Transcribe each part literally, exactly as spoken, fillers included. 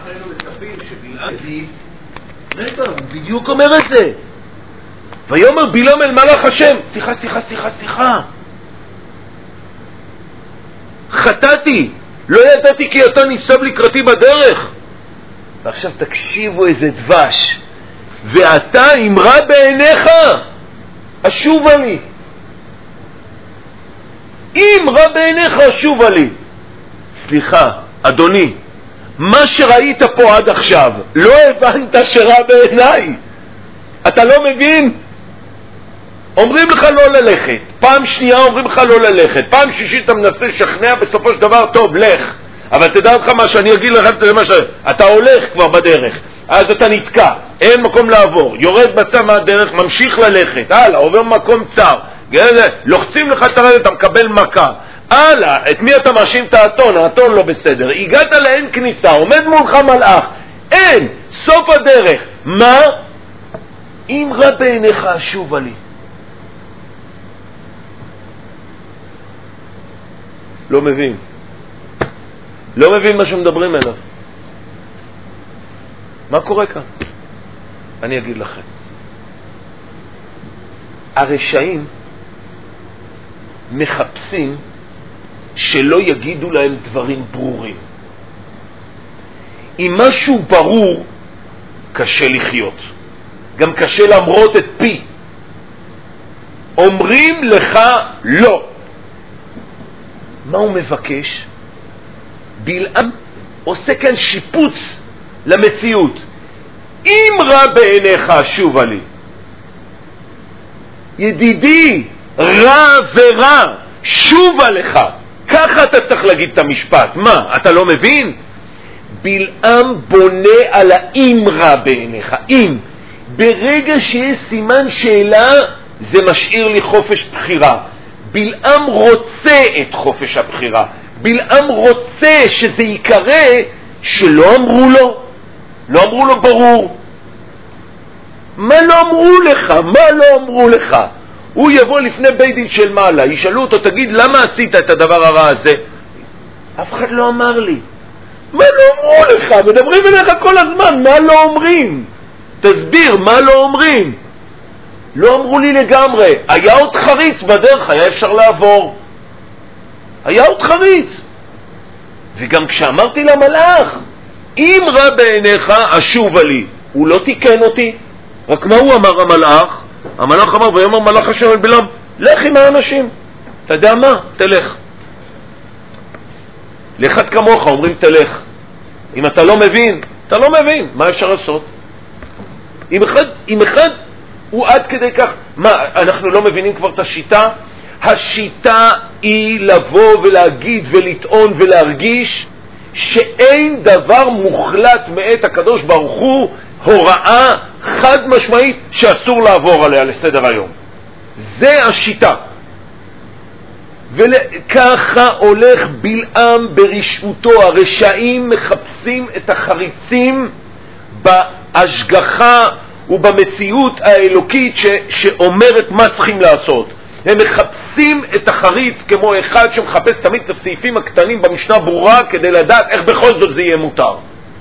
היינו מצפים שבלעם יגיד, רגע, הוא בדיוק אומר את זה. ויאמר בלעם אל מלאך השם, סליחה, סליחה, סליחה, סליחה. חטאתי, לא ידעתי כי אתה ניצב לקראתי בדרך. ועכשיו תקשיבו איזה דבש. ואתה אמרה בעיניך, אשובה לי. אמרה בעיניך, אשובה לי. סליחה, אדוני, מה שראית פה עד עכשיו, לא הבנת שרע בעיניי. אתה לא מבין? אומרים לך לא ללכת, פעם שנייה אומרים לך לא ללכת, פעם שישית אתה מנסה לשכנע, בסופו של דבר טוב, לך. אבל תדע לך מה שאני אגיד לך, אתה הולך כבר בדרך, אז אתה נתקע, אין מקום לעבור, יורד בצד מהדרך, ממשיך ללכת, הלאה, עובר מקום צר, לוחצים לך את הרד, אתה מקבל מכה, הלאה, את מי אתה מאשים? את האתון, האתון לא בסדר, הגעת לאין כניסה, עומד מולך מלאך, אין, סוף הדרך, מה? אם רע בעיניך אשובה לי. לא מבין. לא מבין מה שמדברים אליו. מה קורה כאן? אני אגיד לכם. הרשעים מחפשים שלא יגידו להם דברים ברורים. אם משהו ברור, קשה לחיות. גם קשה למרות את פי. אומרים לך לא. מה הוא מבקש? בלעם עושה כאן שיפוץ למציאות. אם רע בעיניך שובה לי. ידידי, רע ורע, שובה לך. ככה אתה צריך להגיד את המשפט. מה, אתה לא מבין? בלעם בונה על האם רע בעיניך. אם. ברגע שיש סימן שאלה, זה משאיר לי חופש בחירה. בלעם רוצה את חופש הבחירה. בלעם רוצה שזה יקרה שלא אמרו לו. לא אמרו לו ברור. מה לא אמרו לך? מה לא אמרו לך? הוא יבוא לפני בית דין של מעלה, ישאלו אותו, תגיד, למה עשית את הדבר הרע הזה? אף אחד לא אמר לי. מה לא אמרו לך? מדברים אליך כל הזמן, מה לא אומרים? תסביר, מה לא אומרים? לא אמרו לי לגמרי. היה עוד חריץ בדרך, היה אפשר לעבור. היה עוד חריץ. וגם כשאמרתי למלאך, אם רע בעיניך, אשובה לי. הוא לא תיקן אותי. רק מה הוא אמר המלאך? המלאך אמר, ויאמר מלאך השם אל בלעם, לך עם האנשים. אתה יודע מה? תלך. לאחד כמוך אומרים תלך. אם אתה לא מבין, אתה לא מבין. מה אפשר לעשות? אם אחד, אם אחד הוא עד כדי כך, מה, אנחנו לא מבינים כבר את השיטה? השיטה היא לבוא ולהגיד ולטעון ולהרגיש שאין דבר מוחלט מאת הקדוש ברוך הוא, הוראה חד משמעית שאסור לעבור עליה לסדר היום. זה השיטה. וככה הולך בלעם ברשעותו. הרשעים מחפשים את החריצים בהשגחה ובמציאות האלוקית ש, שאומרת מה צריכים לעשות. הם מחפשים את החריץ כמו אחד שמחפש תמיד את הסעיפים הקטנים במשנה ברורה כדי לדעת איך בכל זאת זה יהיה מותר.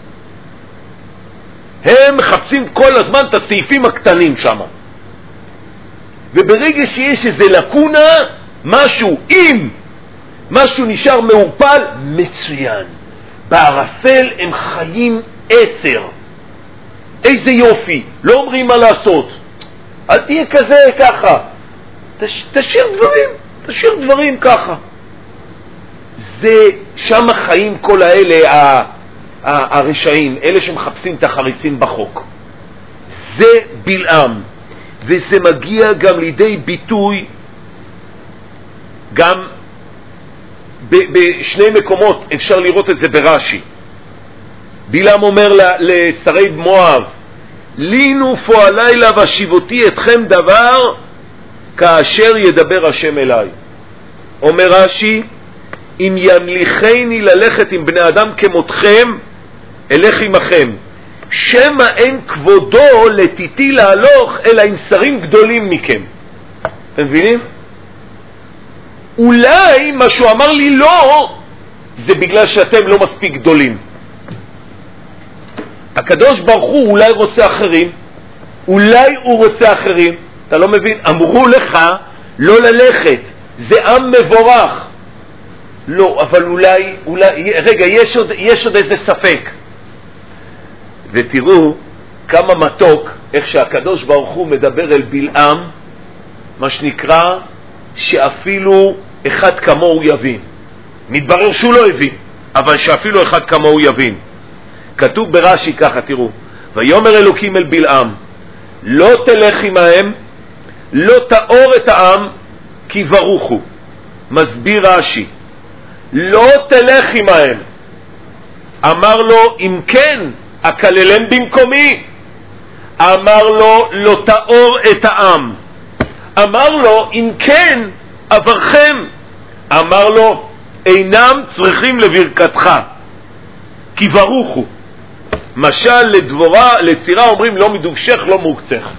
הם מחפשים כל הזמן את הסעיפים הקטנים שם. וברגע שיש איזה לקונה, משהו, אם משהו נשאר מעורפל, מצוין. בערפל הם חיים עשר. איזה יופי, לא אומרים מה לעשות. אל תהיה כזה ככה. תש, תשאיר דברים, תשאיר דברים ככה. זה, שם חיים כל האלה, ה, ה, הרשעים, אלה שמחפשים את החריצים בחוק. זה בלעם. וזה מגיע גם לידי ביטוי, גם ב, בשני מקומות אפשר לראות את זה ברש"י. בלעם אומר לשרי מואב, לינו פועלילה ושיבותי אתכם דבר כאשר ידבר השם אליי. אומר רש"י, אם ימליכני ללכת עם בני אדם כמותכם, אלך עמכם. שמא אין כבודו לתיתי להלוך אלא עם שרים גדולים מכם. אתם מבינים? אולי מה שהוא אמר לי לא, זה בגלל שאתם לא מספיק גדולים. הקדוש ברוך הוא אולי רוצה אחרים, אולי הוא רוצה אחרים, אתה לא מבין? אמרו לך לא ללכת, זה עם מבורך. לא, אבל אולי, אולי, רגע, יש עוד, יש עוד איזה ספק. ותראו כמה מתוק, איך שהקדוש ברוך הוא מדבר אל בלעם, מה שנקרא, שאפילו אחד כמוהו יבין. מתברר שהוא לא הבין, אבל שאפילו אחד כמוהו יבין. כתוב ברש"י ככה, תראו, ויאמר אלוקים אל בלעם, לא תלך עמהם, לא תאור את העם, כי ברוכו. מסביר רש"י, לא תלך עמהם. אמר לו, אם כן, אקללם במקומי. אמר לו, לא תאור את העם. אמר לו, אם כן, אברכם. אמר לו, אינם צריכים לברכתך, כי ברוכו. משל לדבורה, לצירה אומרים, לא מדובשך, לא מוקצך.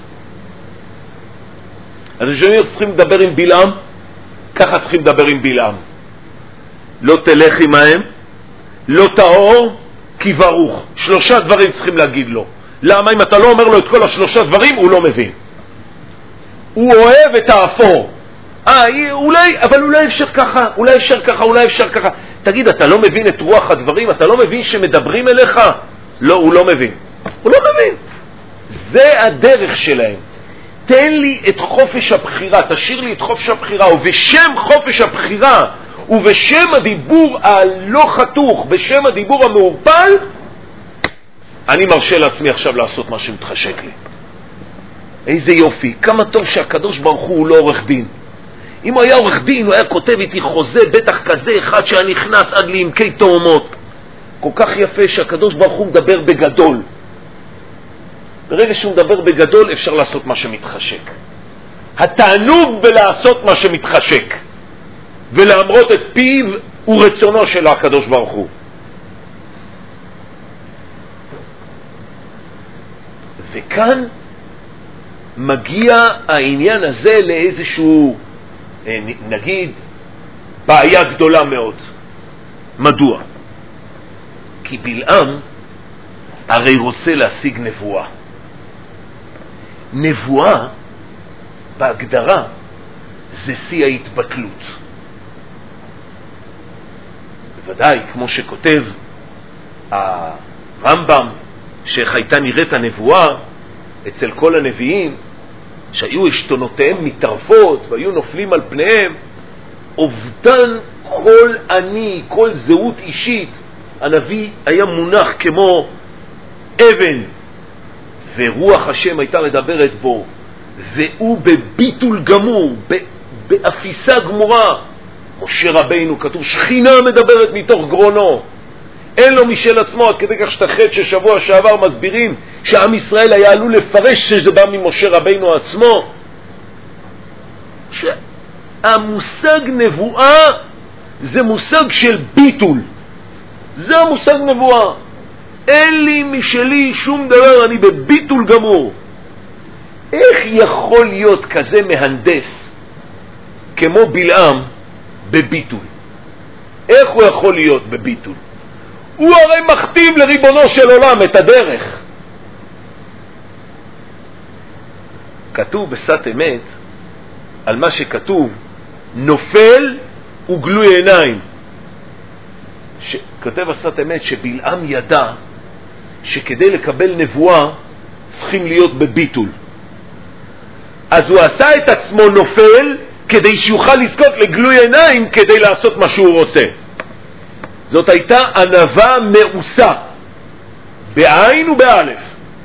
אז כשאנחנו צריכים לדבר עם בלעם, ככה צריכים לדבר עם בלעם. לא תלך עמהם, לא תאור, כי ברוך. שלושה דברים צריכים להגיד לו. למה? אם אתה לא אומר לו את כל השלושה דברים, הוא לא מבין. הוא אוהב את האפור. אה, אולי, אבל אולי אפשר ככה, אולי אפשר ככה, אולי אפשר ככה. תגיד, אתה לא מבין את רוח הדברים? אתה לא מבין שמדברים אליך? לא, הוא לא מבין. הוא לא מבין. זה הדרך שלהם. תן לי את חופש הבחירה, תשאיר לי את חופש הבחירה, ובשם חופש הבחירה, ובשם הדיבור הלא חתוך, בשם הדיבור המעורפל, אני מרשה לעצמי עכשיו לעשות מה שמתחשק לי. איזה יופי, כמה טוב שהקדוש ברוך הוא לא עורך דין. אם הוא היה עורך דין, הוא היה כותב איתי חוזה, בטח כזה אחד שהיה נכנס עד לעמקי תאומות. כל כך יפה שהקדוש ברוך הוא מדבר בגדול. ברגע שהוא מדבר בגדול אפשר לעשות מה שמתחשק. התענוג בלעשות מה שמתחשק ולאמרות את פיו ורצונו של הקדוש ברוך הוא. וכאן מגיע העניין הזה לאיזשהו, נגיד, בעיה גדולה מאוד. מדוע? כי בלעם הרי רוצה להשיג נבואה. נבואה בהגדרה זה שיא ההתבטלות. בוודאי, כמו שכותב הרמב"ם, שאיך הייתה נראית הנבואה אצל כל הנביאים, שהיו השתונותיהם מתערפות והיו נופלים על פניהם, אובדן כל אני, כל זהות אישית. הנביא היה מונח כמו אבן, ורוח השם הייתה מדברת בו, והוא בביטול גמור, באפיסה גמורה. משה רבינו, כתוב, שכינה מדברת מתוך גרונו, אין לו משל עצמו, עד כדי כך שתחת ששבוע שעבר מסבירים שעם ישראל היה עלול לפרש שזה בא ממשה רבינו עצמו. שהמושג נבואה זה מושג של ביטול, זה המושג נבואה. אין לי משלי שום דבר, אני בביטול גמור. איך יכול להיות כזה מהנדס כמו בלעם בביטול? איך הוא יכול להיות בביטול? הוא הרי מכתיב לריבונו של עולם את הדרך. כתוב בשאת אמת על מה שכתוב, נופל וגלוי עיניים. כותב בשאת אמת שבלעם ידע שכדי לקבל נבואה צריכים להיות בביטול. אז הוא עשה את עצמו נופל כדי שיוכל לזכות לגלוי עיניים כדי לעשות מה שהוא רוצה. זאת הייתה ענווה מעושה, בעין ובאלף.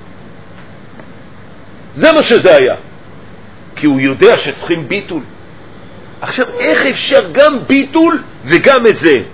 זה מה שזה היה. כי הוא יודע שצריכים ביטול. עכשיו, איך אפשר גם ביטול וגם את זה?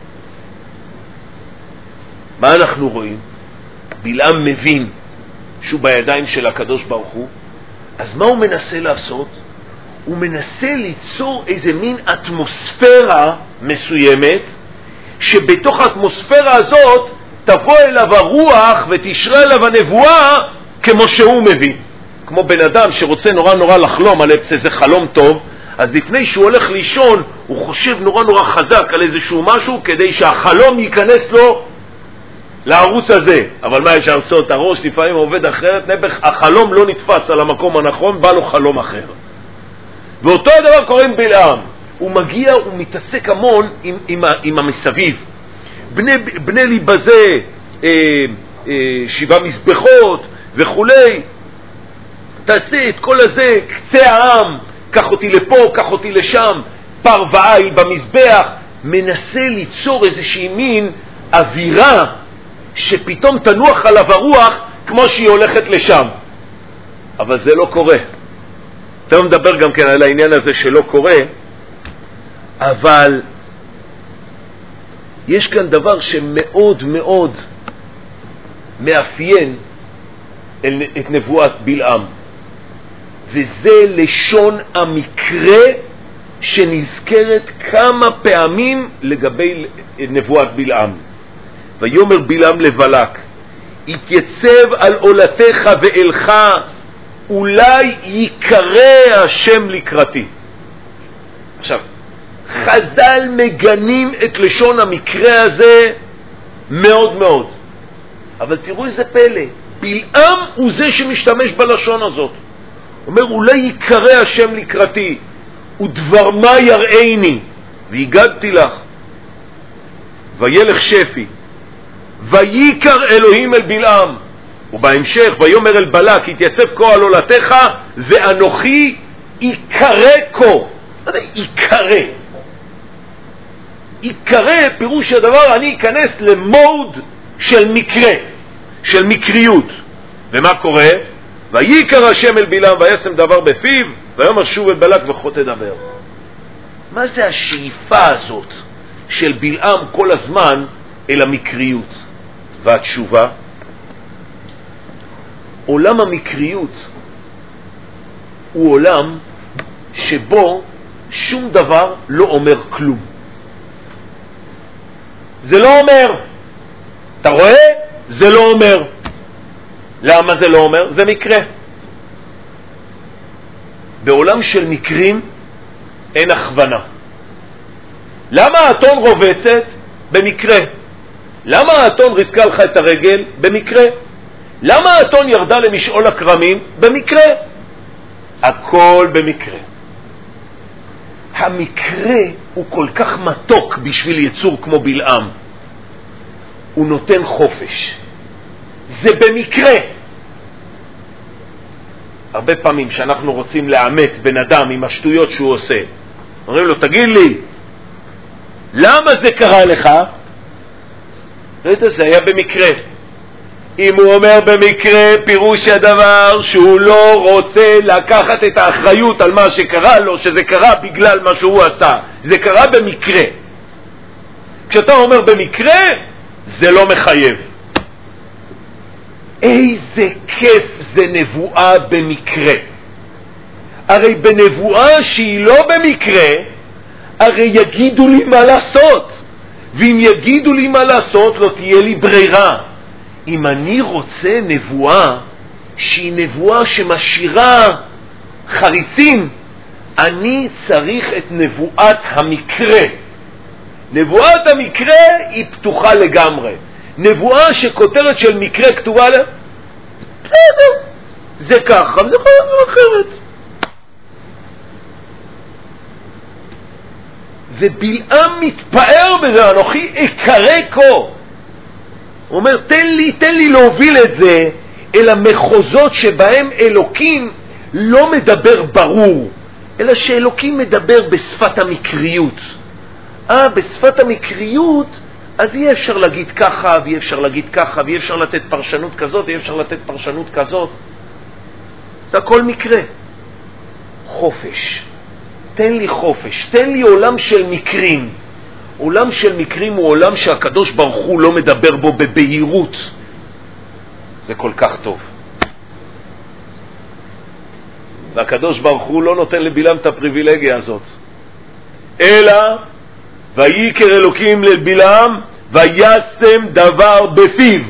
מה אנחנו רואים? בלעם מבין שהוא בידיים של הקדוש ברוך הוא, אז מה הוא מנסה לעשות? הוא מנסה ליצור איזה מין אטמוספירה מסוימת, שבתוך האטמוספירה הזאת תבוא אליו הרוח ותשרה אליו הנבואה כמו שהוא מבין. כמו בן אדם שרוצה נורא נורא לחלום על איזה חלום טוב, אז לפני שהוא הולך לישון הוא חושב נורא נורא חזק על איזשהו משהו כדי שהחלום ייכנס לו לערוץ הזה. אבל מה אפשר לעשות? הראש לפעמים עובד אחרת, נפח, החלום לא נתפס על המקום הנכון, בא לו חלום אחר. ואותו הדבר קורה עם בלעם. הוא מגיע, הוא מתעסק המון עם, עם, עם המסביב. בני, בני לי בזה אה, אה, שבעה מזבחות וכולי. תעשה את כל הזה, קצה העם, קח אותי לפה, קח אותי לשם, פר ועיל במזבח, מנסה ליצור איזושהי מין אווירה שפתאום תנוח עליו הרוח כמו שהיא הולכת לשם. אבל זה לא קורה. אתה מדבר גם כן על העניין הזה שלא קורה, אבל יש כאן דבר שמאוד מאוד מאפיין את נבואת בלעם, וזה לשון המקרה שנזכרת כמה פעמים לגבי נבואת בלעם. ויאמר בלעם לבלק, התייצב על עולתך ואלך, אולי יקרא השם לקראתי. עכשיו, חז"ל מגנים את לשון המקרה הזה מאוד מאוד, אבל תראו איזה פלא, בלעם הוא זה שמשתמש בלשון הזאת. אומר, אולי יקרא השם לקראתי, ודבר מה יראיני, והגדתי לך. וילך שפי, ויקר אלוהים אל בלעם. ובהמשך, ויאמר אל בלק, התייצב כה על עולתך, ואנוכי יקרא כה. מה זה יקרא? יקרא פירוש הדבר, אני אכנס למוד של מקרה, של מקריות. ומה קורה? ויקר השם אל בלעם, וישם דבר בפיו, ויאמר שוב אל בלק וכה תדבר. מה זה השאיפה הזאת של בלעם כל הזמן אל המקריות? והתשובה, עולם המקריות הוא עולם שבו שום דבר לא אומר כלום. זה לא אומר. אתה רואה? זה לא אומר. למה זה לא אומר? זה מקרה. בעולם של מקרים אין הכוונה. למה האתון רובצת? במקרה. למה האתון ריסקה לך את הרגל? במקרה. למה האתון ירדה למשעול הקרמים? במקרה. הכל במקרה. המקרה הוא כל כך מתוק בשביל יצור כמו בלעם. הוא נותן חופש. זה במקרה. הרבה פעמים שאנחנו רוצים לאמת בן אדם עם השטויות שהוא עושה, אומרים לו, תגיד לי, למה זה קרה לך? ראית, זה היה במקרה. אם הוא אומר במקרה, פירוש הדבר שהוא לא רוצה לקחת את האחריות על מה שקרה לו, שזה קרה בגלל מה שהוא עשה. זה קרה במקרה. כשאתה אומר במקרה, זה לא מחייב. איזה כיף זה נבואה במקרה. הרי בנבואה שהיא לא במקרה, הרי יגידו לי מה לעשות. ואם יגידו לי מה לעשות, לא תהיה לי ברירה. אם אני רוצה נבואה שהיא נבואה שמשאירה חריצים, אני צריך את נבואת המקרה. נבואת המקרה היא פתוחה לגמרי. נבואה שכותרת של מקרה כתובה לה, בסדר, זה ככה, וזה יכול להיות אחרת. ובלעם מתפאר בזה, אנוכי אקרא כה. הוא אומר, תן לי, תן לי להוביל את זה אל המחוזות שבהם אלוקים לא מדבר ברור, אלא שאלוקים מדבר בשפת המקריות. אה, בשפת המקריות, אז אי אפשר להגיד ככה, ואי אפשר להגיד ככה, ואי אפשר לתת פרשנות כזאת, ואי אפשר לתת פרשנות כזאת. זה הכל מקרה. חופש. תן לי חופש. תן לי עולם של מקרים. עולם של מקרים הוא עולם שהקדוש ברוך הוא לא מדבר בו בבהירות. זה כל כך טוב. והקדוש ברוך הוא לא נותן לבלעם את הפריבילגיה הזאת. אלא, ויקר אלוקים לבלעם, וישם דבר בפיו.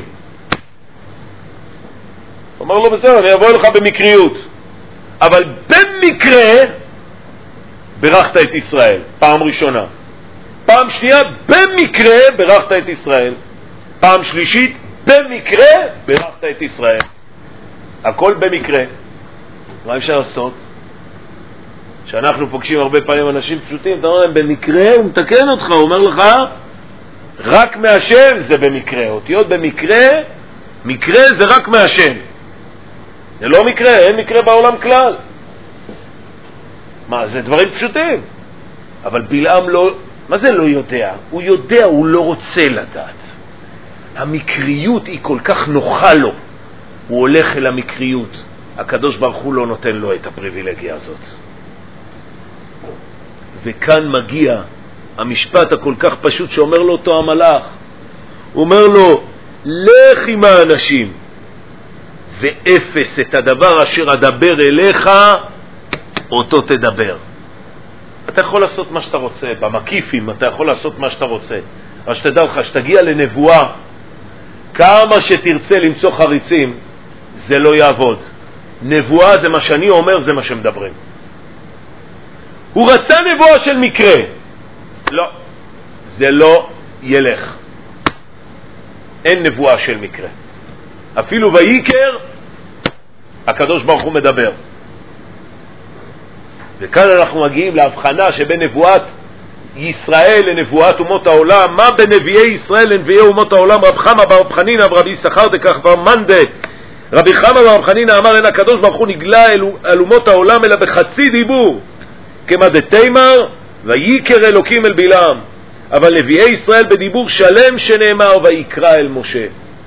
הוא אומר לו, בסדר, אני אבוא לך במקריות. אבל במקרה, ברכת את ישראל, פעם ראשונה. פעם שנייה, במקרה, ברכת את ישראל. פעם שלישית, במקרה ברכת את ישראל. הכל במקרה. מה אפשר לעשות? שאנחנו פוגשים הרבה פעמים אנשים פשוטים, אתה אומר להם במקרה, הוא מתקן אותך, הוא אומר לך רק מהשם זה במקרה. אותיות במקרה, מקרה זה רק מהשם, זה לא מקרה, אין מקרה בעולם כלל. מה, זה דברים פשוטים. אבל בלעם לא, מה זה לא יודע? הוא יודע, הוא לא רוצה לדעת. המקריות היא כל כך נוחה לו, הוא הולך אל המקריות. הקדוש ברוך הוא לא נותן לו את הפריבילגיה הזאת. וכאן מגיע המשפט הכל כך פשוט שאומר לו אותו המלאך. הוא אומר לו, לך עם האנשים ואפס את הדבר אשר אדבר אליך אותו תדבר. אתה יכול לעשות מה שאתה רוצה, במקיפים אתה יכול לעשות מה שאתה רוצה, אבל שתדע לך, שתגיע לנבואה, כמה שתרצה למצוא חריצים זה לא יעבוד. נבואה זה מה שאני אומר, זה מה שמדברים. הוא רצה נבואה של מקרה, לא, זה לא ילך. אין נבואה של מקרה. אפילו ויקר הקדוש ברוך הוא מדבר. וכאן אנחנו מגיעים להבחנה שבין נבואת ישראל לנבואת אומות העולם. מה בין נביאי ישראל לנביאי אומות העולם? רב חמא ברב חנינא ורבי יששכר דכך ורמנדה. רבי חמא ברב חנינא אמר, אין הקדוש ברוך הוא נגלה אל אומות העולם אלא בחצי דיבור, כמה דתימר ויקר אלוקים אל בלעם. אבל נביאי ישראל בדיבור שלם שנאמר ויקרא אל משה.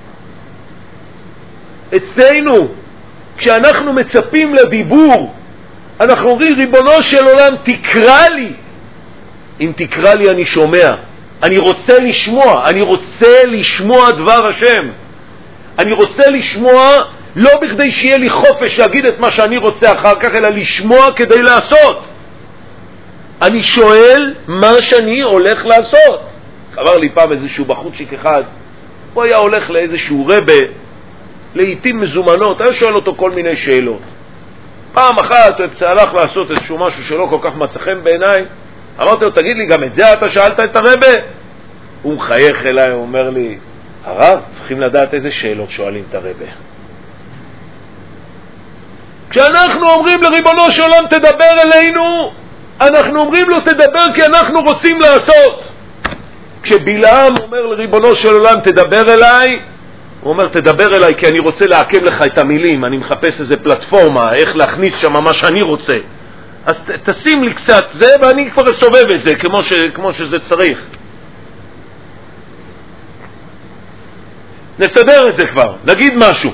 אצלנו כשאנחנו מצפים לדיבור אנחנו אומרים, ריבונו של עולם תקרא לי. אם תקרא לי אני שומע, אני רוצה לשמוע, אני רוצה לשמוע דבר השם, אני רוצה לשמוע לא בכדי שיהיה לי חופש להגיד את מה שאני רוצה אחר כך, אלא לשמוע כדי לעשות. אני שואל מה שאני הולך לעשות. חבר לי פעם איזשהו בחורצ'יק אחד, הוא היה הולך לאיזשהו רבה לעתים מזומנות, היה שואל אותו כל מיני שאלות. פעם אחת הוא הלך לעשות איזשהו משהו שלא כל כך מצא חן בעיניי, אמרתי לו, תגיד לי, גם את זה אתה שאלת את הרבה? הוא מחייך אליי, הוא אומר לי, הרב, צריכים לדעת איזה שאלות שואלים את הרבה. כשאנחנו אומרים לריבונו של עולם תדבר אלינו, אנחנו אומרים לו תדבר כי אנחנו רוצים לעשות. כשבלעם אומר לריבונו של עולם תדבר אליי, הוא אומר תדבר אליי כי אני רוצה לעקם לך את המילים, אני מחפש איזה פלטפורמה איך להכניס שם מה שאני רוצה, אז ת, תשים לי קצת זה ואני כבר אסובב את זה כמו, ש, כמו שזה צריך. נסדר את זה כבר, נגיד משהו.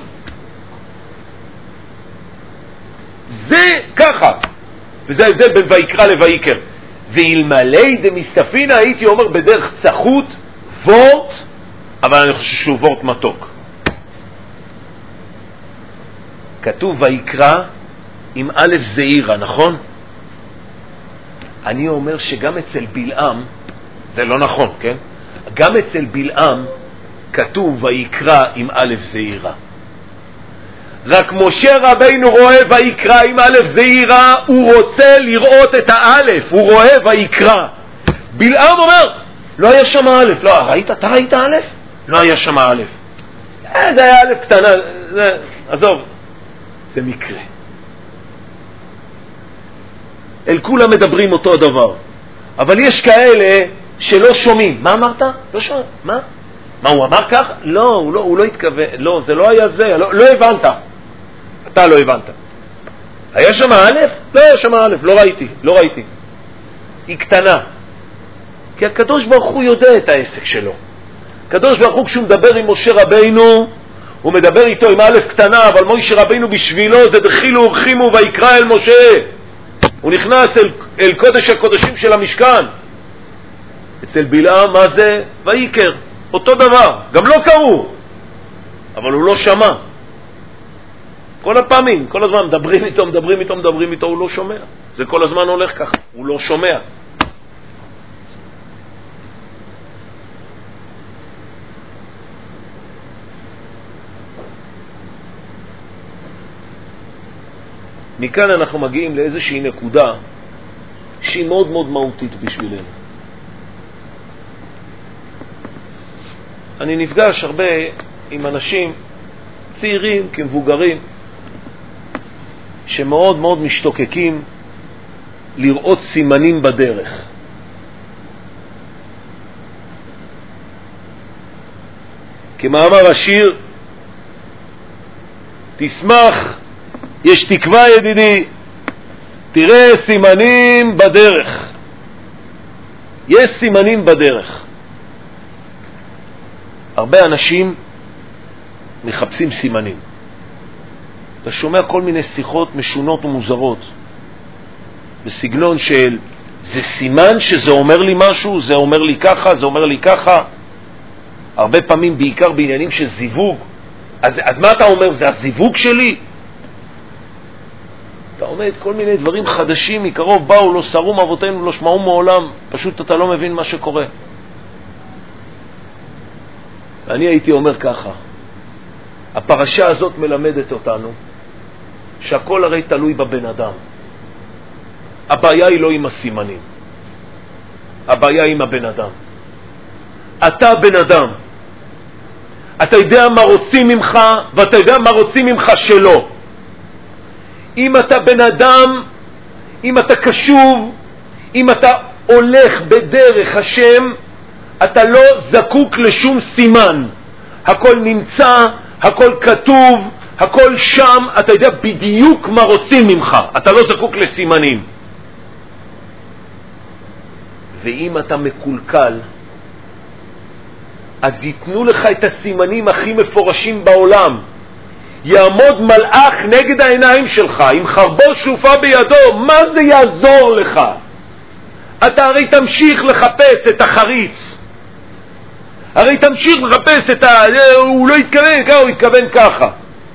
זה ככה, וזה ההבדל בין ויקרא לויקר. ואלמלא דמסתפינה הייתי אומר בדרך צחות וורט, אבל אני חושב שהוא וורט מתוק. כתוב ויקרא עם א' זעירה, נכון? אני אומר שגם אצל בלעם, זה לא נכון, כן? גם אצל בלעם כתוב ויקרא עם א' זעירה. רק משה רבינו רואה ויקרא עם א' זעירה, הוא רוצה לראות את האלף, הוא רואה ויקרא. בלעם אומר, לא היה שם א', לא, ראית? אתה ראית א'? לא היה שם א'. זה היה א' קטנה, זה, עזוב, זה מקרה. אל כולם מדברים אותו הדבר, אבל יש כאלה שלא שומעים. מה אמרת? לא שומע. מה? מה הוא אמר כך? לא, הוא לא, הוא לא התכוון. לא, זה לא היה זה. לא, לא הבנת. אתה לא הבנת. היה שם א'? לא היה שם א', לא ראיתי, לא ראיתי. היא קטנה. כי הקדוש ברוך הוא יודע את העסק שלו. הקדוש ברוך הוא כשהוא מדבר עם משה רבינו, הוא מדבר איתו עם א' קטנה, אבל משה רבינו בשבילו זה דחילו ורחימו ויקרא אל משה. הוא נכנס אל, אל קודש הקודשים של המשכן. אצל בלעם מה זה? ויקר. אותו דבר, גם לא קראו, אבל הוא לא שמע. כל הפעמים, כל הזמן מדברים איתו, מדברים איתו, מדברים איתו, הוא לא שומע. זה כל הזמן הולך ככה, הוא לא שומע. מכאן אנחנו מגיעים לאיזושהי נקודה שהיא מאוד מאוד מהותית בשבילנו. אני נפגש הרבה עם אנשים צעירים כמבוגרים שמאוד מאוד משתוקקים לראות סימנים בדרך. כמאמר השיר, תשמח, יש תקווה ידידי, תראה סימנים בדרך. יש סימנים בדרך. הרבה אנשים מחפשים סימנים. אתה שומע כל מיני שיחות משונות ומוזרות בסגנון של זה סימן שזה אומר לי משהו, זה אומר לי ככה, זה אומר לי ככה. הרבה פעמים בעיקר בעניינים של זיווג. אז, אז מה אתה אומר? זה הזיווג שלי? אתה אומר כל מיני דברים חדשים מקרוב באו, לא שרו אבותינו, לא שמעו מעולם. פשוט אתה לא מבין מה שקורה. אני הייתי אומר ככה, הפרשה הזאת מלמדת אותנו שהכל הרי תלוי בבן אדם. הבעיה היא לא עם הסימנים, הבעיה היא עם הבן אדם. אתה בן אדם, אתה יודע מה רוצים ממך ואתה יודע מה רוצים ממך שלא. אם אתה בן אדם, אם אתה קשוב, אם אתה הולך בדרך השם, אתה לא זקוק לשום סימן. הכל נמצא, הכל כתוב, הכל שם, אתה יודע בדיוק מה רוצים ממך. אתה לא זקוק לסימנים. ואם אתה מקולקל, אז ייתנו לך את הסימנים הכי מפורשים בעולם. יעמוד מלאך נגד העיניים שלך עם חרבו שלופה בידו, מה זה יעזור לך? אתה הרי תמשיך לחפש את החריץ, הרי תמשיך לחפש את ה... הוא לא התכוון ככה, הוא התכוון ככה.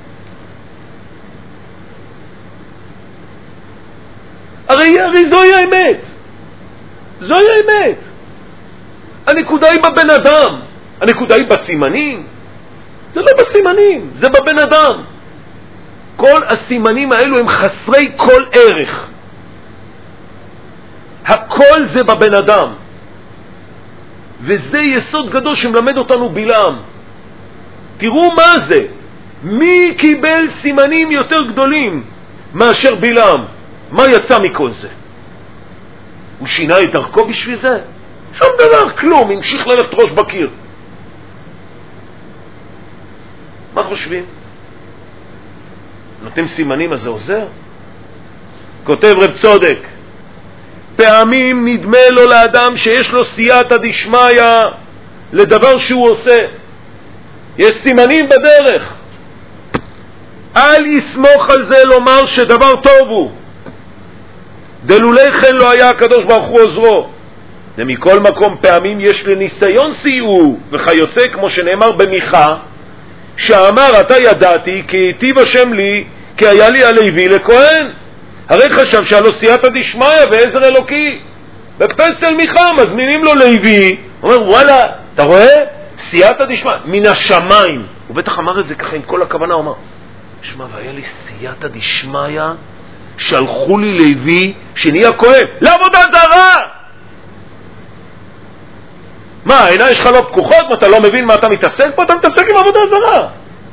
הרי, הרי זוהי האמת, זוהי האמת. הנקודה היא בבן אדם, הנקודה היא בסימנים. זה לא בסימנים, זה בבן אדם. כל הסימנים האלו הם חסרי כל ערך. הכל זה בבן אדם. וזה יסוד גדול שמלמד אותנו בלעם. תראו מה זה. מי קיבל סימנים יותר גדולים מאשר בלעם? מה יצא מכל זה? הוא שינה את דרכו בשביל זה? שום דבר, כלום, המשיך ללכת ראש בקיר. מה חושבים? נותנים סימנים, אז זה עוזר? כותב רב צודק, פעמים נדמה לו לאדם שיש לו סייעתא דשמיא לדבר שהוא עושה. יש סימנים בדרך. אל יסמוך על זה לומר שדבר טוב הוא. דלולי כן לא היה הקדוש ברוך הוא עוזרו. ומכל מקום פעמים יש לניסיון סייעו, וכיוצא כמו שנאמר במיכה, שאמר אתה ידעתי כי היטיב השם לי כי היה לי הלוי לכהן. הרי חשב שהיה לו סייעתא דשמיא ועזר אלוקי. בפסל מיכה מזמינים לו לוי, אומר וואלה, אתה רואה? סייעתא דשמיא מן השמיים. הוא בטח אמר את זה ככה עם כל הכוונה, הוא אמר שמע, והיה לי סייעתא דשמיא, שלחו לי לוי שנהיה כהן לעבודה זרה. מה, העיניים שלך לא פקוחות? אתה לא מבין מה אתה מתעסק פה? אתה מתעסק עם עבודה זרה.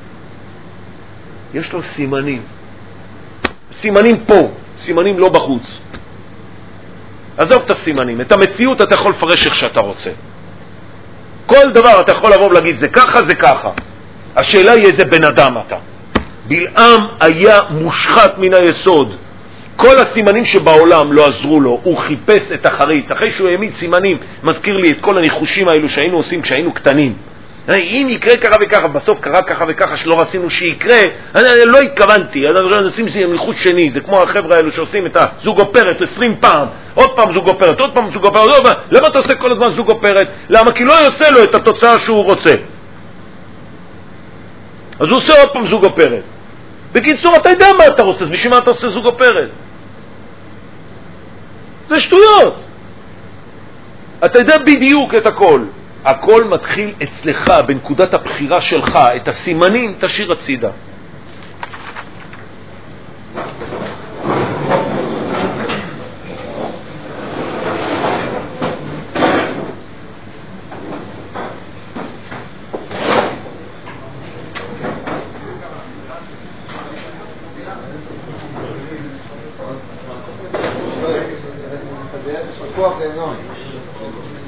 יש לו סימנים, סימנים פה, סימנים לא בחוץ. עזוב את הסימנים, את המציאות אתה יכול לפרש איך שאתה רוצה. כל דבר אתה יכול לבוא ולהגיד זה ככה, זה ככה. השאלה היא איזה בן אדם אתה. בלעם היה מושחת מן היסוד. כל הסימנים שבעולם לא עזרו לו, הוא חיפש את החריץ. אחרי שהוא העמיד סימנים, מזכיר לי את כל הניחושים האלו שהיינו עושים כשהיינו קטנים. אם יקרה ככה וככה, בסוף קרה ככה וככה שלא רצינו שיקרה, אני לא התכוונתי, אני עושים ניחוש שני, זה כמו החבר'ה האלו שעושים את הזוג אופרת עשרים פעם, עוד פעם זוג אופרת, עוד פעם זוג אופרת, עוד פעם. למה אתה עושה כל הזמן זוג אופרת? למה? כי לא יוצא לו את התוצאה שהוא רוצה. אז הוא עושה עוד פעם זוג אופרת. בקיצור, אתה יודע מה אתה רוצה, אז בשביל מה אתה עושה זוג אופרת? זה שטויות. אתה יודע בדיוק את הכל. הכל מתחיל אצלך, בנקודת הבחירה שלך. את הסימנים תשאיר הצידה. כוח ואנון